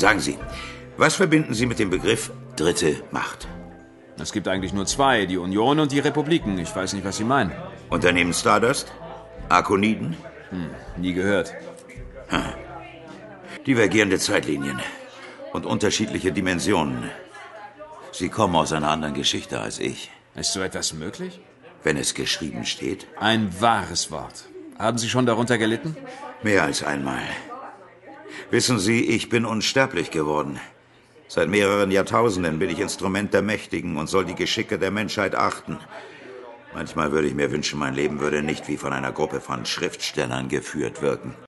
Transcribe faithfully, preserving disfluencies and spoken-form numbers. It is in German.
Sagen Sie, was verbinden Sie mit dem Begriff dritte Macht? Es gibt eigentlich nur zwei, die Union und die Republiken. Ich weiß nicht, was Sie meinen. Unternehmen Stardust? Arkoniden? Hm, nie gehört. Hm. Divergierende Zeitlinien und unterschiedliche Dimensionen. Sie kommen aus einer anderen Geschichte als ich. Ist so etwas möglich? Wenn es geschrieben steht. Ein wahres Wort. Haben Sie schon darunter gelitten? Mehr als einmal. Wissen Sie, ich bin unsterblich geworden. Seit mehreren Jahrtausenden bin ich Instrument der Mächtigen und soll die Geschicke der Menschheit achten. Manchmal würde ich mir wünschen, mein Leben würde nicht wie von einer Gruppe von Schriftstellern geführt wirken.